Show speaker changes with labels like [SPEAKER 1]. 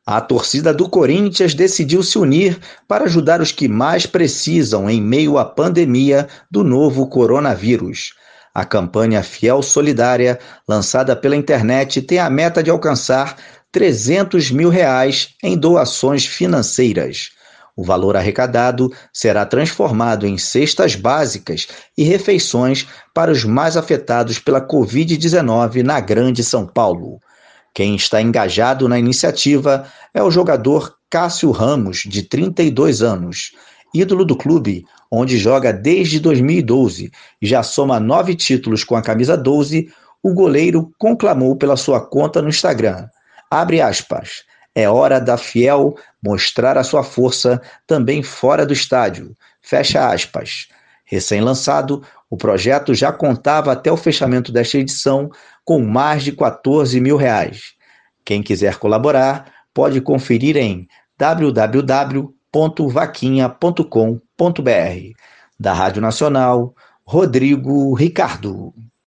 [SPEAKER 1] A torcida do Corinthians decidiu se unir para ajudar os que mais precisam em meio à pandemia do novo coronavírus. A campanha Fiel Solidária, lançada pela internet, tem a meta de alcançar R$ 300 mil em doações financeiras. O valor arrecadado será transformado em cestas básicas e refeições para os mais afetados pela Covid-19 na Grande São Paulo. Quem está engajado na iniciativa é o jogador Cássio Ramos, de 32 anos, ídolo do clube, onde joga desde 2012 e já soma 9 títulos com a camisa 12. O goleiro conclamou pela sua conta no Instagram. Abre aspas. É hora da Fiel mostrar a sua força também fora do estádio. Fecha aspas. Recém-lançado, o projeto já contava até o fechamento desta edição com mais de R$ 14 mil. Quem quiser colaborar pode conferir em www.vaquinha.com.br. Da Rádio Nacional, Rodrigo Ricardo.